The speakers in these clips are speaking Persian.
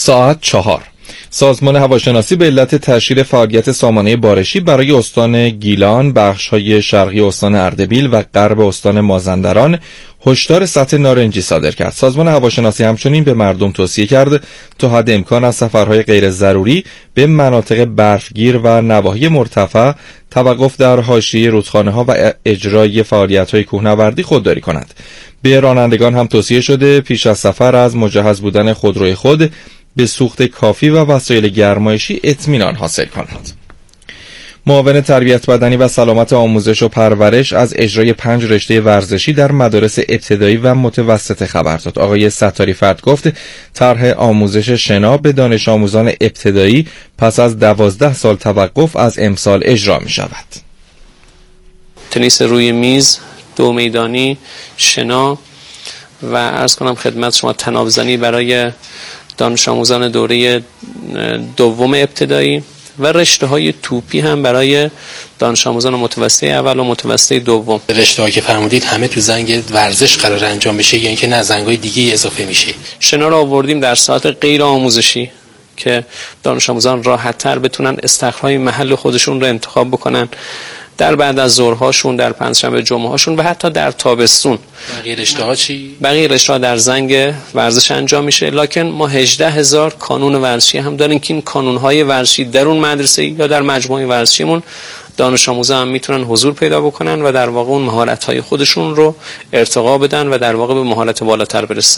ساعت 4. سازمان هواشناسی به علت تشدید فعالیت سامانه بارشی برای استان گیلان، بخش‌های شرقی استان اردبیل و غرب استان مازندران هشدار سطح نارنجی صادر کرد. سازمان هواشناسی همچنین به مردم توصیه کرد تا حد امکان از سفرهای غیر ضروری به مناطق برفگیر و نواحی مرتفع، توقف در حاشیه رودخانه‌ها و اجرای فعالیت‌های کوهنوردی خودداری کنند. به رانندگان هم توصیه شده پیش از سفر از مجهز بودن خودروی خود به سوخت کافی و وسایل گرمایشی اطمینان حاصل کنند. معاون تربیت بدنی و سلامت آموزش و پرورش از اجرای 5 رشته ورزشی در مدارس ابتدایی و متوسطه خبر داد. آقای ستاری فرد گفت طرح آموزش شنا به دانش آموزان ابتدایی پس از 12 سال توقف از امسال اجرا می شود. تنیس روی میز، 2 میدانی، شنا و عرض کنم خدمت شما تنابزنی برای دانش آموزان دوره دوم ابتدایی و رشته‌های توپی هم برای دانش آموزان متوسطه اول و متوسطه دوم. رشته‌هایی که فرمودید همه تو زنگ ورزش قرار انجام بشه یا اینکه نه زنگ‌های دیگه اضافه میشه؟ شنا رو آوردیم در ساعت غیر آموزشی که دانش آموزان راحت‌تر بتونن استخرهای محل خودشون رو انتخاب بکنن در بعد از ظهرهاشون، در پنجشنبه جمعه هاشون و حتی در تابستون. بقیه رشته‌ها چی؟ بقیه رشته‌ها در زنگ ورزش انجام میشه، لکن ما 18,000 کانون ورزشی هم داریم که این کانون‌های ورزشی در اون مدرسه یا در مجموعه ورزشیمون دانش آموزا هم میتونن حضور پیدا بکنن و در واقع اون مهارت‌های خودشون رو ارتقا بدن و در واقع به مهارت بالاتر برسن.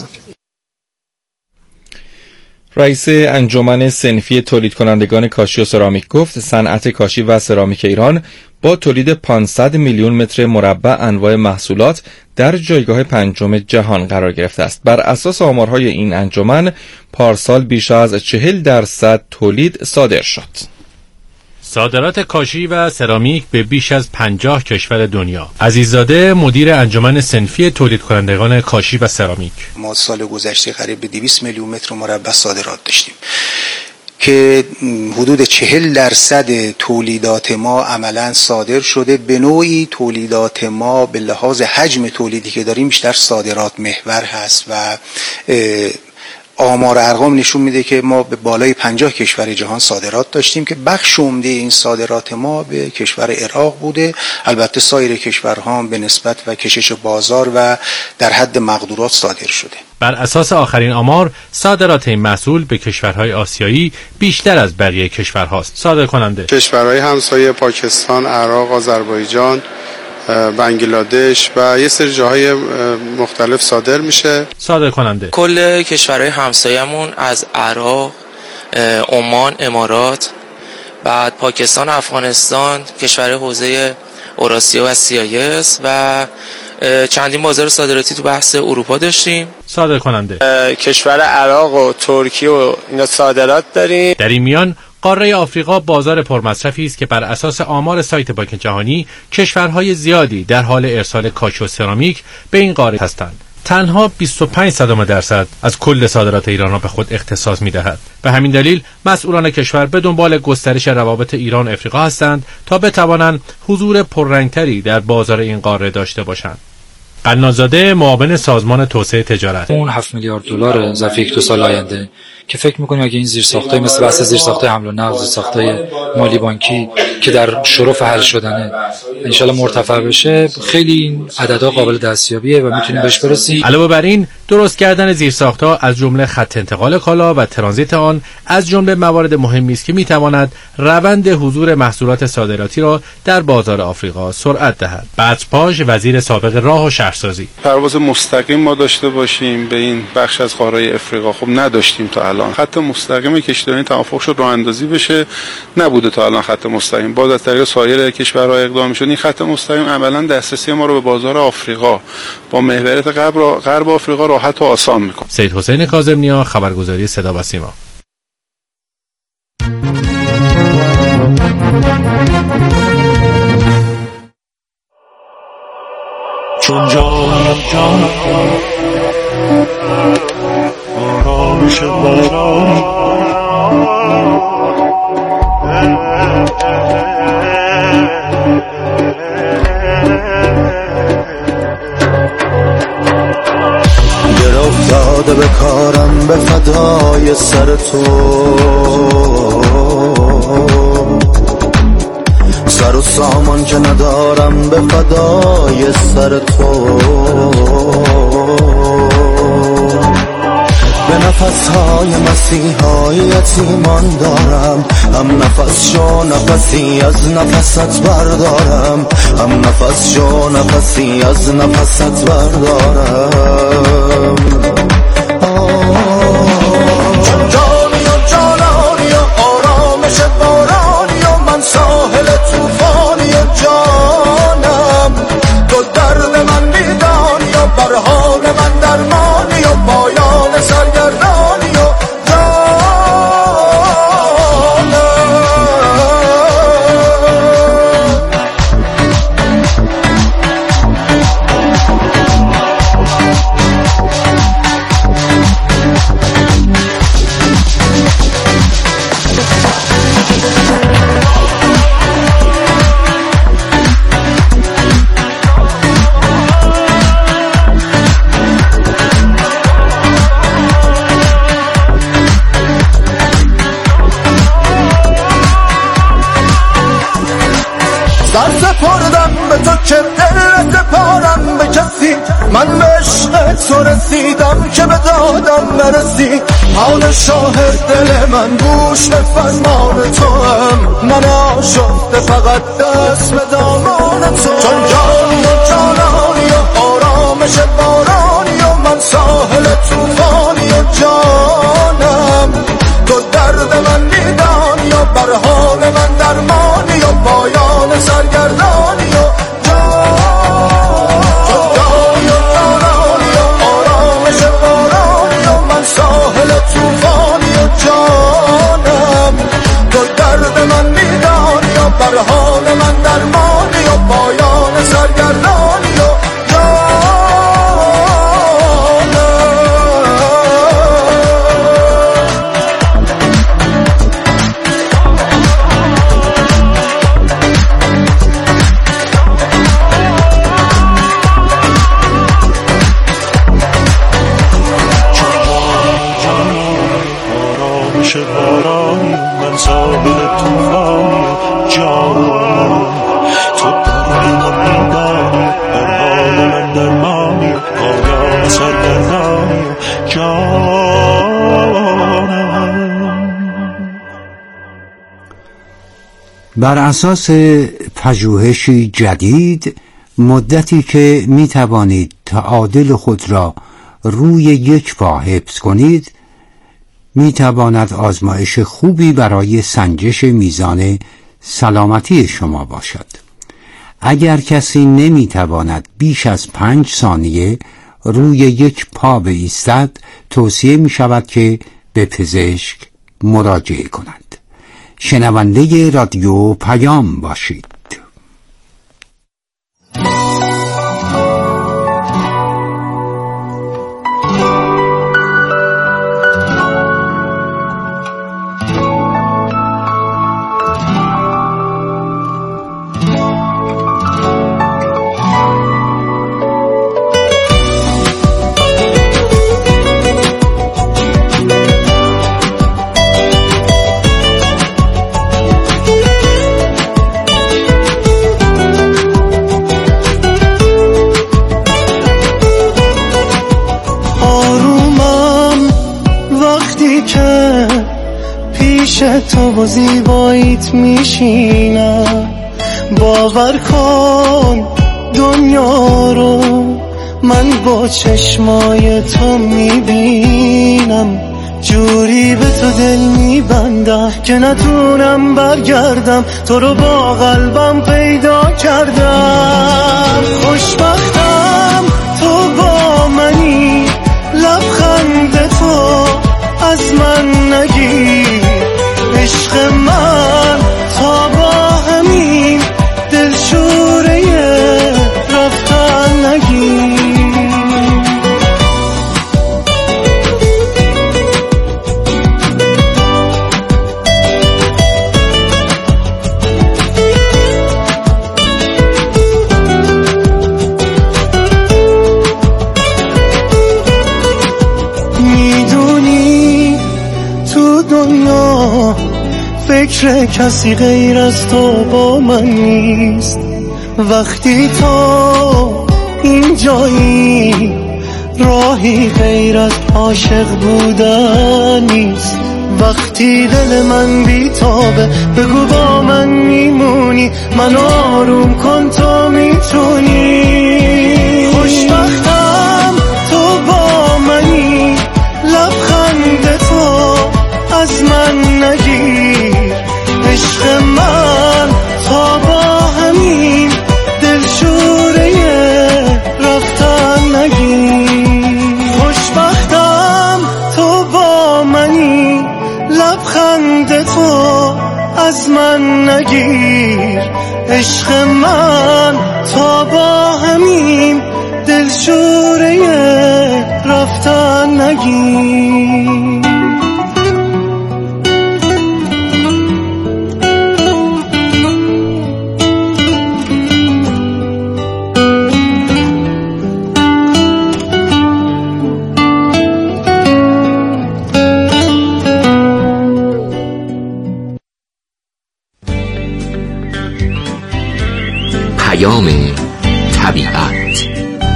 رئیس انجمن صنفی تولید کنندگان کاشی و سرامیک گفت صنعت کاشی و سرامیک ایران با تولید 500 میلیون متر مربع انواع محصولات در جایگاه 5 جهان قرار گرفته است. بر اساس آمارهای این انجمن پارسال بیش از 40% تولید صادر شد. صادرات کاشی و سرامیک به بیش از 50 کشور دنیا. عزیززاده مدیر انجمن صنفی تولید کنندگان کاشی و سرامیک: ما سال گذشته قریب به 200 میلیون متر مربع صادرات داشتیم که حدود 40% تولیدات ما عملاً صادر شده. به نوعی تولیدات ما به لحاظ حجم تولیدی که داریم بیشتر صادرات محور هست و آمار ارقام نشون میده که ما به بالای 50 کشور جهان صادرات داشتیم که بخش عمده این صادرات ما به کشور عراق بوده. البته سایر کشورها هم به نسبت و کشش بازار و در حد مقدورات صادر شده. بر اساس آخرین آمار صادرات این محصول به کشورهای آسیایی بیشتر از بقیه کشورهاست. صادر کننده کشورهای همسایه پاکستان، عراق، آذربایجان، بنگلادش و یه سری جاهای مختلف صادر میشه. صادر کننده کل کشورهای همسایه‌مون از عراق، عمان، امارات، بعد پاکستان، افغانستان، کشورهای حوزه اوراسیا و CIS و چندین بازار صادراتی تو بحث اروپا داشتیم. صادر کننده کشور عراق و ترکیه و اینا صادرات داریم. در این میان قاره آفریقا بازار پرمصرفی است که بر اساس آمار سایت بانک جهانی کشورهای زیادی در حال ارسال کاشی و سرامیک به این قاره هستند. تنها 25% از کل صادرات ایران را به خود اختصاص می‌دهد. به همین دلیل مسئولان کشور به دنبال گسترش روابط ایران و افریقا هستند تا بتوانند حضور پررنگتری در بازار این قاره داشته باشند. قنازاده معاون سازمان توسعه تجارت: اون 7 میلیارد دلار ظرف 1-2 سال آینده که فکر می‌کنیم اگه این زیرساخت‌های مثل بحث زیرساخت‌های حمل و نقل، زیرساخت‌های مالی بانکی که در شرف حل شدنه ان شاءالله مرتفع بشه، خیلی این عددها قابل دستیابیه و میتونیم بهش برسیم. علاوه بر این درست کردن زیرساخت‌ها از جمله خط انتقال کالا و ترانزیت آن از جمله موارد مهمی است که میتواند روند حضور محصولات صادراتی را در بازار آفریقا سرعت دهد. بچپاژ وزیر سابق راه و شهرسازی: پرواز مستقیم ما داشته باشیم به این بخش از قاره افریقا خب نداشتیم تا الان. خط مستقیم کشتیرانی توافق شد راه اندازی بشه، نبوده تا الان خط مستقیم. باز از طریق سایر کشورها اقدام شد این خط مستقیم عملاً دسترسی ما رو به بازار آفریقا با محوریت غرب آفریقا راحت و آسان میکنه. سید حسین کاظم‌نیا، خبرگزاری صدا و سیما. چون جانم جان آرامش باران در افتاده به کارم به فدای سر تو، سر و سامان که ندارم به فدای سر تو. به نفسهای مسیحای یتیمان دارم، هم نفس شو نفسی از نفست بردارم، هم نفس شو نفسی از نفست بردارم. جانی و جانانی و آرامش بارانی و من ساحل توفانی و جانم، تو درد من میدانی و بر حال من درمانی و پایان سرگردانی و من به عشق تو رسیدم که به دادم نرسی. حال شاهد دل من گوش به فرمان تو هم، من آشفته فقط دست به دامان تو. چون جانی و جانانی و آرامش بارانی و من ساحل توفانی و جانم، تو درد من میدانی و بر حال من درمانی و پایان سرگردانی و ساحل توفانی و جانم، تو درد من میدانی و بر حال من درمانی و پایان سرگردانی و بارانی من ساحل توفانی جانم، تو درد من میدانی بر حال من درمانی پایان سرگردانی جانم. بر اساس پژوهشی جدید، مدتی که می توانید تعادل خود را روی یک پا حفظ کنید می تواند آزمایش خوبی برای سنجش میزان سلامتی شما باشد. اگر کسی نمی تواند بیش از 5 ثانیه روی یک پا بایستد، توصیه می شود که به پزشک مراجعه کند. شنونده رادیو پیام باشید. تو با زیباییت میشینم، باور کن دنیا رو من با چشمای تو میبینم، جوری به تو دل میبندم که نتونم برگردم، تو رو با قلبم پیدا کردم. خوشبختم تو با منی، لبخند تو از من نگیر، عشق من تا با همین دلشوره رفتن نگیر. دنیا فکر کسی غیر از تو با من نیست. وقتی تو اینجایی راهی غیر از عاشق بودن نیست. وقتی دل من بیتابه بگو با من میمونی، من آروم کن تو میتونی. خوشبختم تو با منی، لبخند تو از من نگیر. عشق من تا با همین دلشوره رفتن نگیر. خوشبختم تو با منی، لبخند تو از من نگیر. عشق من تا با همین دلشوره رفتن نگیر. طبیعت.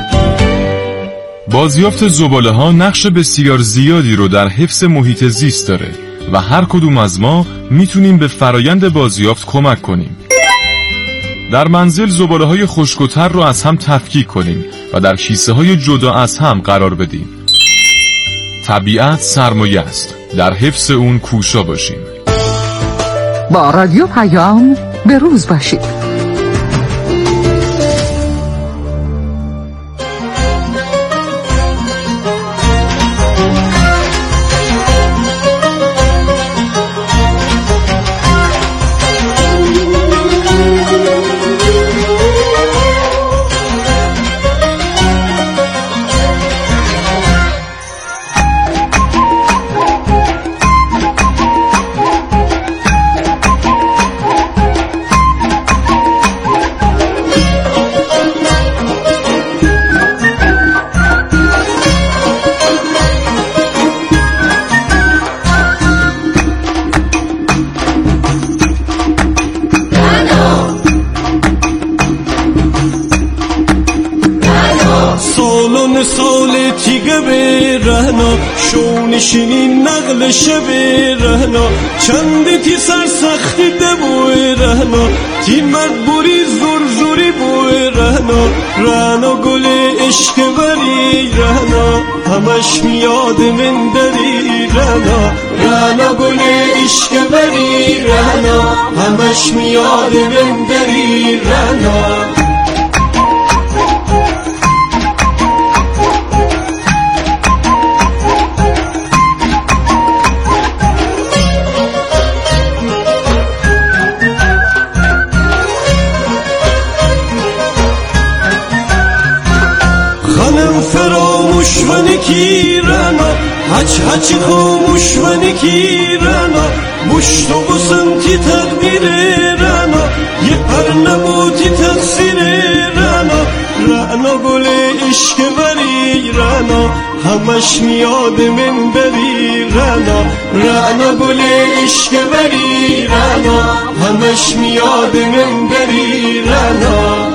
بازیافت زباله‌ها نقش بسیار زیادی رو در حفظ محیط زیست داره و هر کدوم از ما میتونیم به فرایند بازیافت کمک کنیم. در منزل زباله‌های خشک و تر رو از هم تفکیک کنیم و در کیسه‌های جدا از هم قرار بدیم. طبیعت سرمایه است، در حفظ اون کوشا باشیم. با رادیو پیام به روز باشید. شونشینی نقل شب رهنا چندی تی سرسختی دبوی رهنا تی مدبوری زور زوری بوی رهنا رهنا گل عشق بری رهنا همش میاد من دری رهنا رهنا گل عشق بری رهنا همش میاد من دری رهنا هچ خاموش منی کی رنا مشت و بسنتی تقدیر رنا یه پر نبوتی تقصیر رنا رنا گل عشق بری رنا همش میاد من بری رنا رنا گل عشق بری رنا همش میاد من بری رنا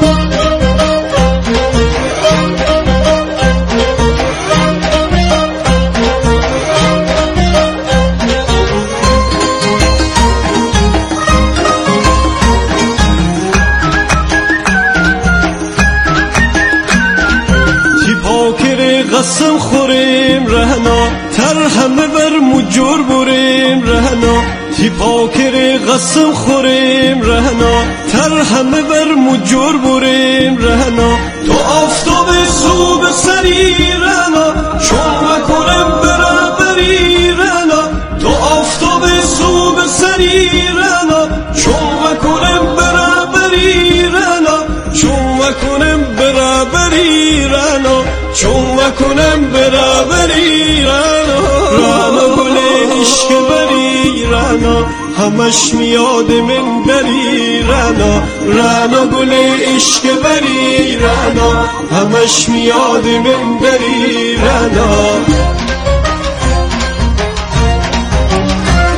قسم خوریم رهنا تر همه بر مجور بریم رهنا تی پاکر قسم خوریم رهنا تر همه بر مجور بریم رهنا تو آفتاب صبح سری رهنا چون مکنم برابری رهنا تو آفتاب صبح سری رهنا چون مکنم برابری رهنا چون مکنم برابری رهنا چون مکنم برابری رهنا رهنا گل عشق بری رهنا همش میاد من بری رهنا رهنا گل عشق بری رهنا همش میاد من بری رهنا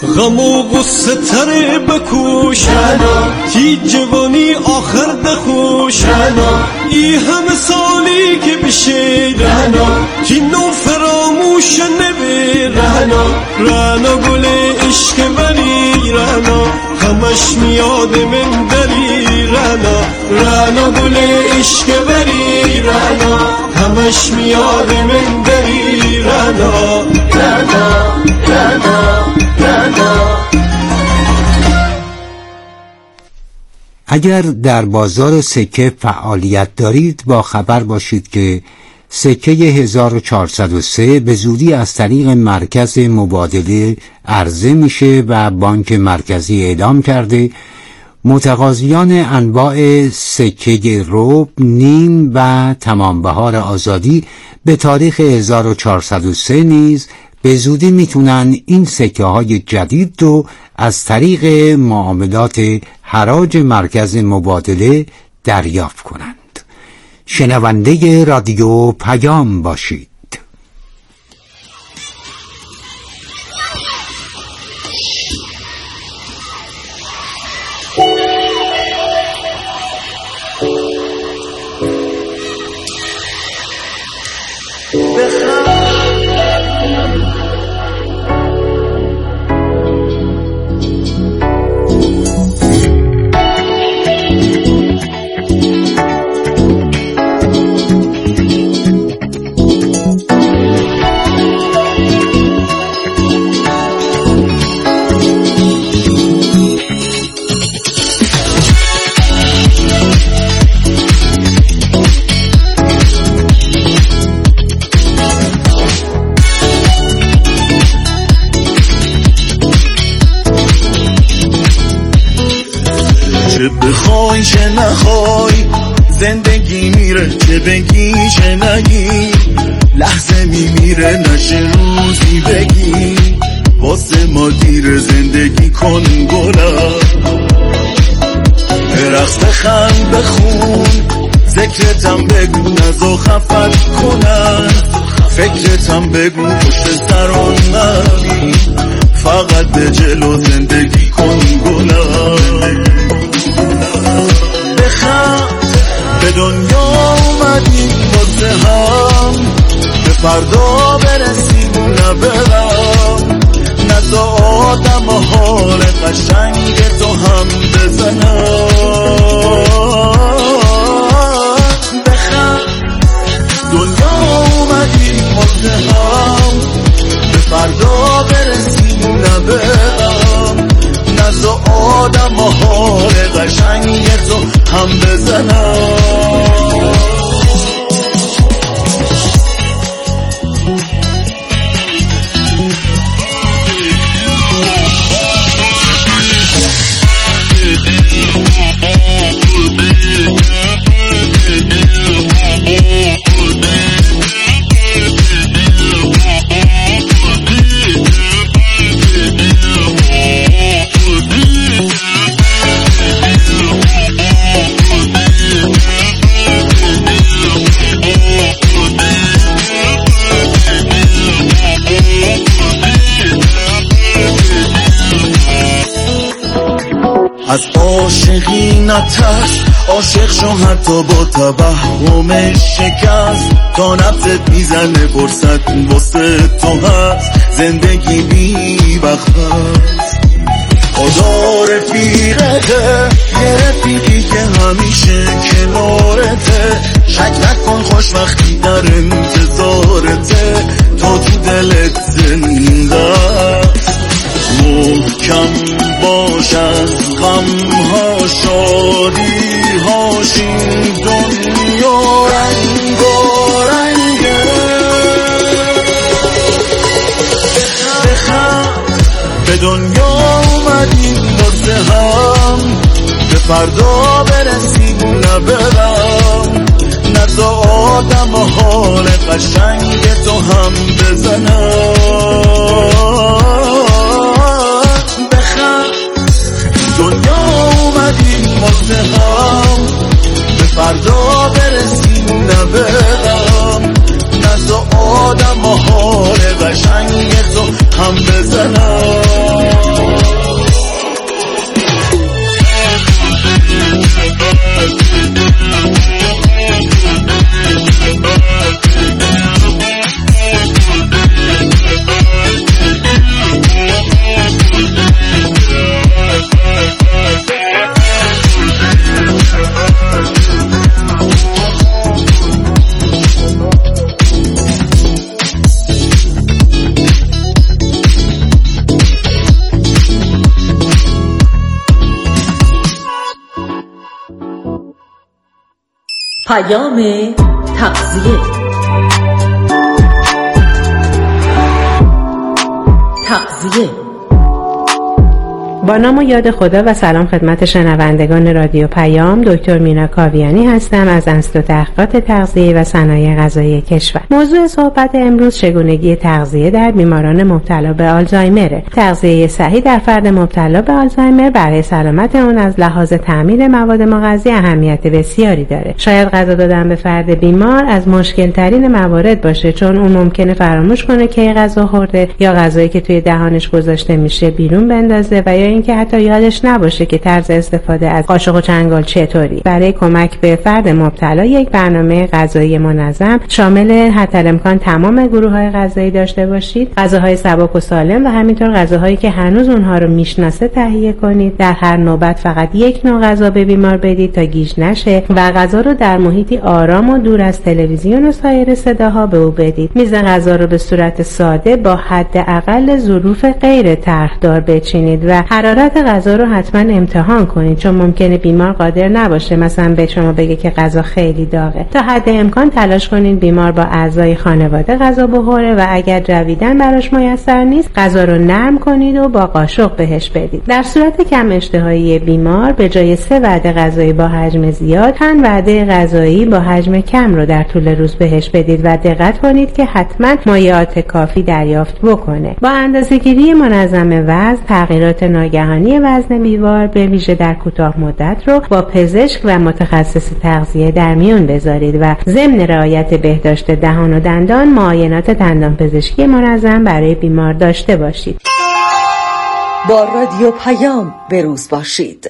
غم و غصه تره بکوش تی جوانی آخر دخوش ای همه سالی که بشه تی نو فراموش نبی رانا گل عشق ولی رانا همش میاد من دلی رانا گل عشق ولی رانا همش میاد من دلی رانا اگر در بازار سکه فعالیت دارید با خبر باشید که سکه 1403 به زودی از طریق مرکز مبادله عرضه میشه و بانک مرکزی اعلام کرده متقاضیان انواع سکه ربع، نیم و تمام بهار آزادی به تاریخ 1403 نیز به زودی میتونن این سکه های جدید رو از طریق معاملات حراج مرکز مبادله دریافت کنند. شنونده رادیو پیام باشید. چه بخوای چه نخوای زندگی میره، چه بگی چه نگی لحظه میمیره، نشه روزی بگی واسه ما دیر زندگی کن گلم، رقص بخند بخون ذکرتم بگو نزا خفت کنن، فکرتم بگو پشت سران نمی، فقط به جلو زندگی کن گلم، بخند به دنیا اومدیم واسه هم، به فردا برسیم و نبرم، نزا آدم حال قشنگ تو هم بزنم، بخند دنیا اومدیم واسه هم، به فردا برسیم و نبرم، نزا آدم حال قشنگ تو هم بزنم. از عاشقی نترس، عاشق شو حتی با توهم شکست، تا نفست میزنه فرصت واسه تو هست، زندگی بی وقت هست، خدا رفیقته، یه رفیقی که همیشه کنارته، شک نکن خوشبختی در انتظارته، تا تو دلت زنده است، محکم باش از غم ها شادی هاش، این دنیا رنگارنگه، بخند به دنیا اومدیم واسه هم، به فردا برسیم و نبرم، نزا آدم حال قشنگ تو هم بزنم، دنیا اومدیم واسه هم، به فردا برسیم و نبرم، نزا آدم حال قشنگ تو هم بزنم. تغذیه با نام و یاد خدا و سلام خدمت شنوندگان رادیو پیام. دکتر مینا کاویانی هستم از انستitو تحقیقات تغذیه و صنایع غذایی کشور. موضوع صحبت امروز چگونگی تغذیه در بیماران مبتلا به آلزایمره. تغذیه صحیح در فرد مبتلا به آلزایمر برای سلامت اون از لحاظ تامین مواد مغذی اهمیت بسیاری داره. شاید غذا دادن به فرد بیمار از مشکل ترین موارد باشه، چون اون ممکنه فراموش کنه که غذا خورده یا غذایی که توی دهانش گذاشته میشه بیرون بندازه و یا اینکه حتی یادش نباشه که طرز استفاده از قاشق و چنگال چطوری. برای کمک به فرد مبتلا یک برنامه غذایی منظم شامل حداقل تمام گروه‌های غذایی داشته باشید. غذاهای سبک و سالم و همینطور غذاهایی که هنوز اونها رو میشناسه تهیه کنید. در هر نوبت فقط یک نوع غذا به بیمار بدید تا گیج نشه و غذا رو در محیطی آرام و دور از تلویزیون و سایر صداها به او بدید. میز غذا رو به صورت ساده با حداقل ظروف غیر طرحدار بچینید و حرارت غذا رو حتما امتحان کنید، چون ممکنه بیمار قادر نباشه مثلا به شما بگه که غذا خیلی داغه. تا حد امکان تلاش کنید بیمار با اعضای خانواده غذا بخوره و اگر جویدن براش میسر نیست غذا رو نرم کنید و با قاشق بهش بدید. در صورت کم اشتهایی بیمار به جای 3 وعده غذایی با حجم زیاد 5 وعده غذایی با حجم کم رو در طول روز بهش بدید و دقت کنید که حتما مایعات کافی دریافت بکنه. با اندازه‌گیری منظم وزن، تغییرات ناگهانی وزن بیمار به ویژه در کوتاه مدت رو با پزشک و متخصص تغذیه در میون بذارید و ضمن رعایت بهداشت دهان و دندان معاینات دندان پزشکی منظم برای بیمار داشته باشید. با رادیو پیام بروز باشید.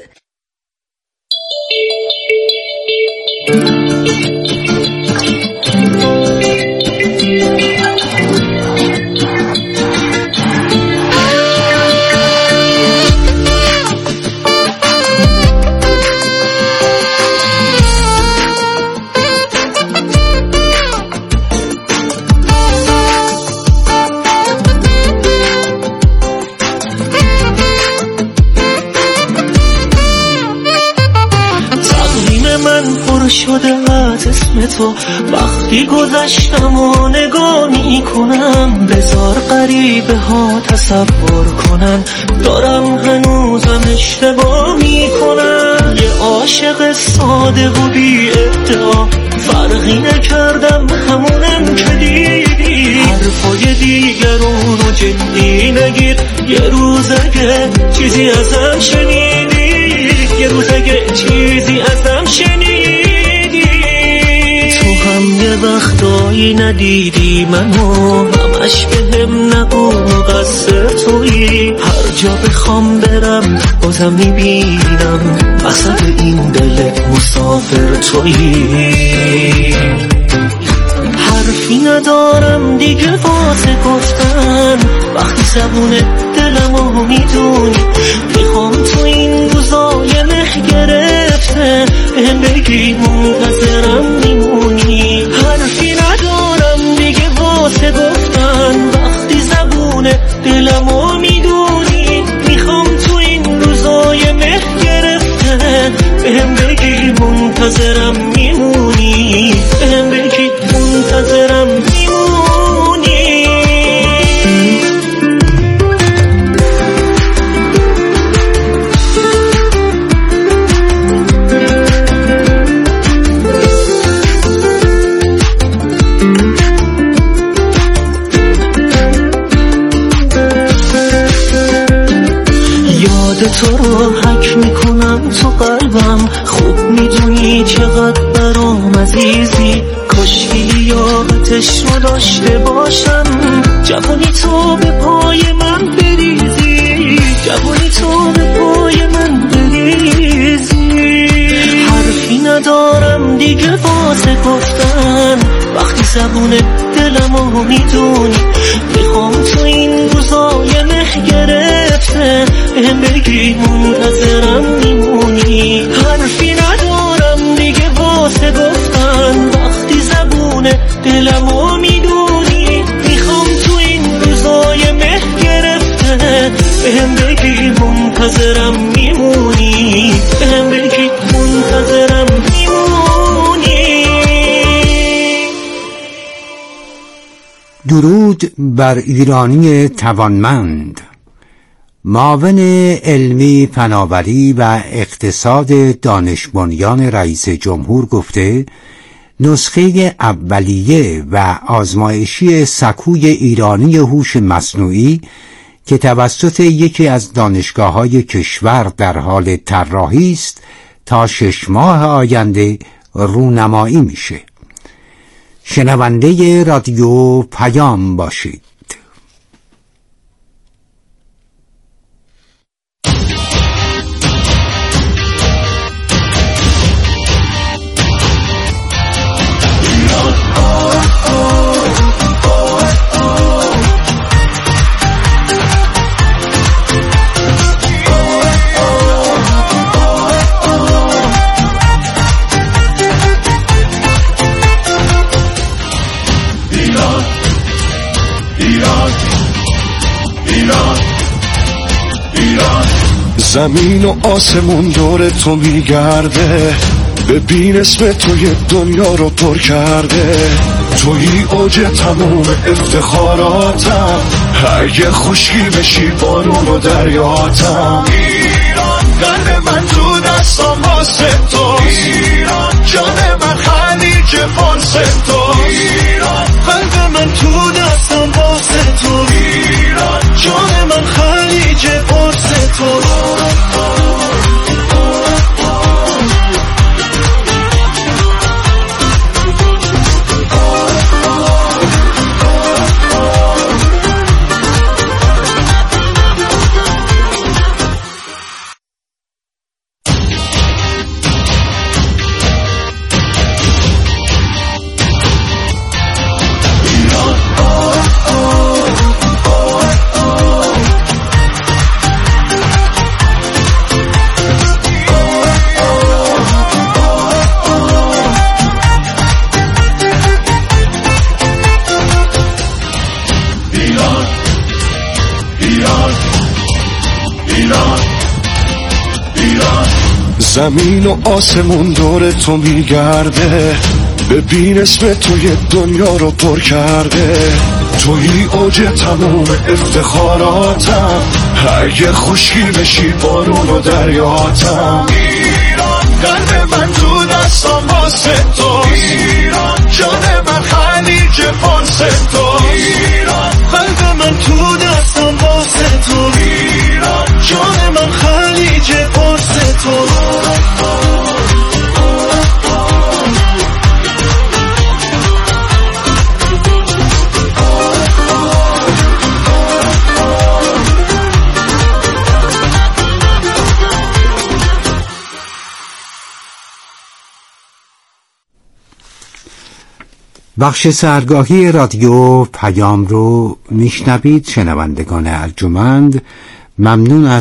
شده از اسم تو وقتی گذشتم و نگاه می کنم، بذار غریبه ها تصور کنن دارم هنوزم اشتباه می کنم. یه عاشق ساده و بی ادعا فرقی نکردم همونم که دیدی. حرفای دیگرون رو جدی نگیر، یه روز اگه چیزی ازم شنیدی، یه روز اگه چیزی ازم شنیدی. تو هم یه وقتایی ندیدی منو، همش بهم نگو قصر تویی. هر جا بخوام برم بازم میبینم وسط این دل مسافر تویی. حرفی ندارم دیگه واسه گفتن وقتی زبون دلمو میدونی. میخوام تو این روزای مه گرفته بهم بگی منتظرم میمونی. حرفی ندارم دیگه واسه گفتن وقتی زبون دلمو میدونی. میخوام تو این روزای مه گرفته بهم بگی منتظرم میمونی. بهم بگی منتظرم میمونی. یاد تو رو حک میکنم تو قلبم، خوب میدونی چقدر برام عزیزی. کاشکی لیاقتش رو داشته باشم، جوانی تو به پای من بریزی، جوانی تو به پای من بریزی. حرفی ندارم دیگه واسه گفتن وقتی زبون دلمو میدونی. میخوام تو این روزای مه گرفته بهم بگی منتظرم میمونی. حرفی ندارم دیگه واسه گفتن وقتی زبون دلمو میدونی. میخوام تو این روزای مه گرفته بهم بگی منتظرم میمونی. بهم بگی منتظرم میمونی. درود بر ایرانی توانمند. معاون علمی فناوری و اقتصاد دانش بنیان رئیس جمهور گفته نسخه اولیه و آزمایشی سکوی ایرانی هوش مصنوعی که توسط یکی از دانشگاه‌های کشور در حال طراحی است تا 6 ماه آینده رونمایی میشه. شنونده رادیو پیام باشید. زمین و آسمون دور تو میگرده، ببین اسم توی دنیا رو پر کرده. توی اوج تموم افتخاراتم، اگه خشکی بشی بارون و دریاتم. ایران قلب من تو دستام واسه تو، ایران جان من خلیج فارس تو، ایران قلب من تو دستام واسه تو، ایران جان من خلیج فارس تو. زمین و آسمون دور تو میگرده، ببین اسم توی دنیا رو پر کرده. توی اوج تموم افتخاراتم، اگه خشکی بشی بارون و دریاتم. ایران قلب من تو دستام واسه تو، ایران جان من خلیج فارس تو، ایران قلب من تو دستام واسه تو، ایران جان من خلیج فارس تو. بخش سحرگاهی رادیو پیام رو میشنوید. شنوندگان ارجمند، ممنون از